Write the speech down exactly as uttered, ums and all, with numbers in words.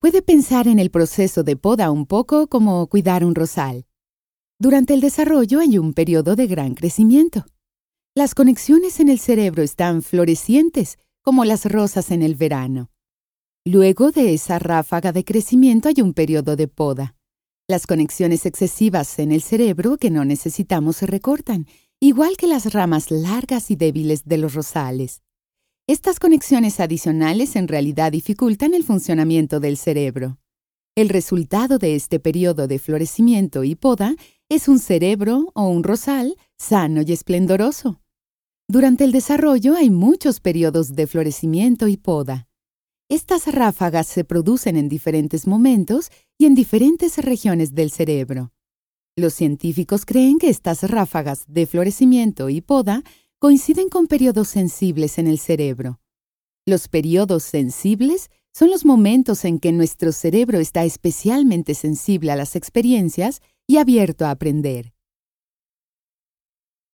Puede pensar en el proceso de poda un poco como cuidar un rosal. Durante el desarrollo hay un periodo de gran crecimiento. Las conexiones en el cerebro están florecientes, como las rosas en el verano. Luego de esa ráfaga de crecimiento hay un periodo de poda. Las conexiones excesivas en el cerebro que no necesitamos se recortan, igual que las ramas largas y débiles de los rosales. Estas conexiones adicionales en realidad dificultan el funcionamiento del cerebro. El resultado de este periodo de florecimiento y poda es un cerebro o un rosal sano y esplendoroso. Durante el desarrollo hay muchos periodos de florecimiento y poda. Estas ráfagas se producen en diferentes momentos y en diferentes regiones del cerebro. Los científicos creen que estas ráfagas de florecimiento y poda coinciden con periodos sensibles en el cerebro. Los periodos sensibles son los momentos en que nuestro cerebro está especialmente sensible a las experiencias y abierto a aprender.